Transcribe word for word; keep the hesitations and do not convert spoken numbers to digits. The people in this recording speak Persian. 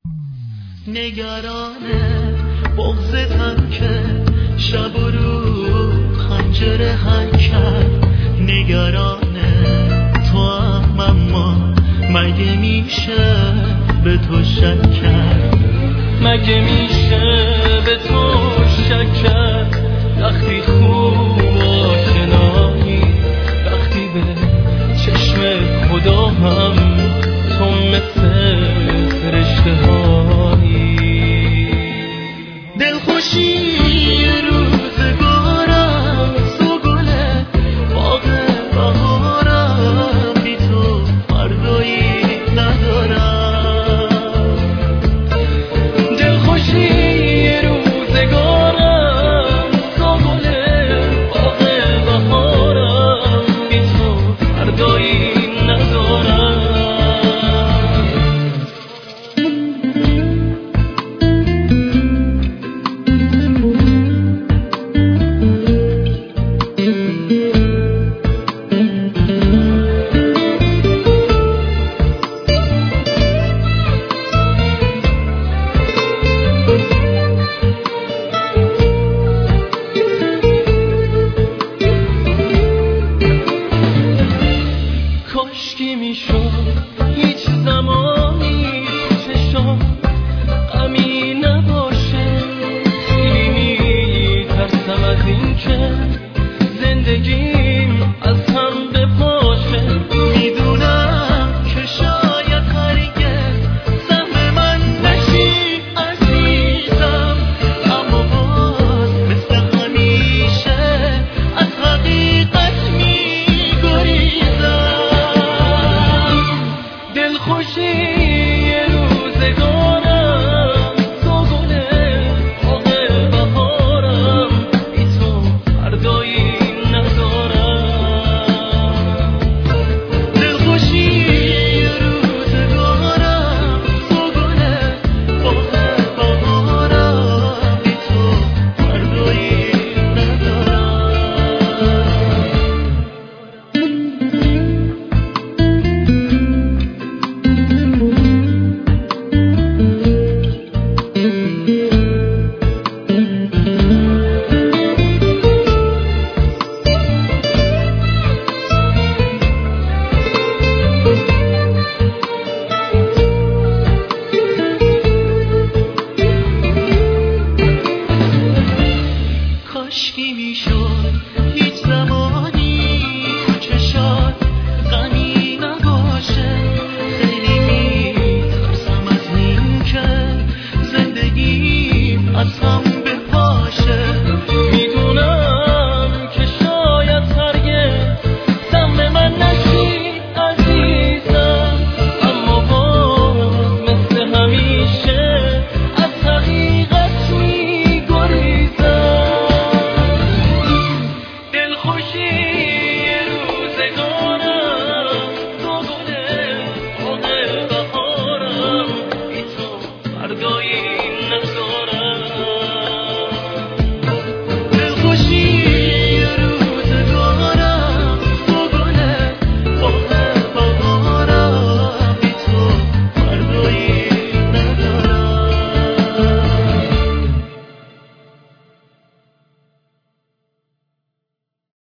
نگرانه بغضتم که شب و روز خنجر حل کرد. نگرانه تو هم اما مگه میشه به تو شک کرد؟ مگه میشه به تو شک کرد وقتی خوب آشنایی، وقتی به چشم خدا هم تو مثل فرشته هایی. دلخوشی روزگارم تو گله باغ بهارم، بی تو فردایی ندارم. دلخوشی روزگارم تو گله باغ بهارم، بی تو فردایی ندارم. کاشکی میشد هیچ زمانی چشام غمی نباشه. خیلی میترسم از این که زندگیم از هم بپاشه. میدونم که شاید هرگز سهم من نشی عزیزم، اما باز مثل همیشه از حقیقت میگریزم. دلخوشی